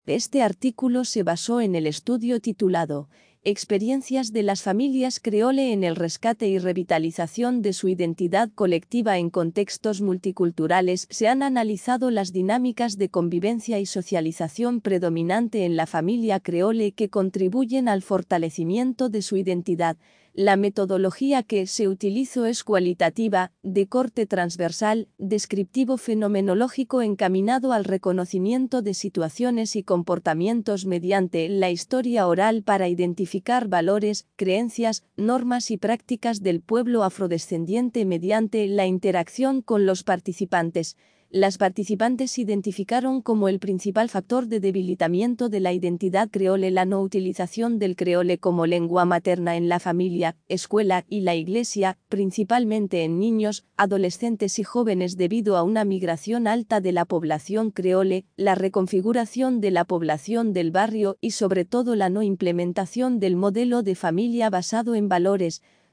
Este artículo se basó en el estudio titulado Experiencias de las familias creole en el rescate y revitalización de su identidad colectiva en contextos multiculturales. Se han analizado las dinámicas de convivencia y socialización predominante en la familia creole que contribuyen al fortalecimiento de su identidad. La metodología que se utilizó es cualitativa, de corte transversal, descriptivo-fenomenológico encaminado al reconocimiento de situaciones y comportamientos mediante la historia oral para identificar valores, creencias, normas y prácticas del pueblo afrodescendiente mediante la interacción con los participantes. Las participantes identificaron como el principal factor de debilitamiento de la identidad creole la no utilización del creole como lengua materna en la familia, escuela y la iglesia, principalmente en niños, adolescentes y jóvenes debido a una migración alta de la población creole, la reconfiguración de la población del barrio y sobre todo la no implementación del modelo de familia basado en valores.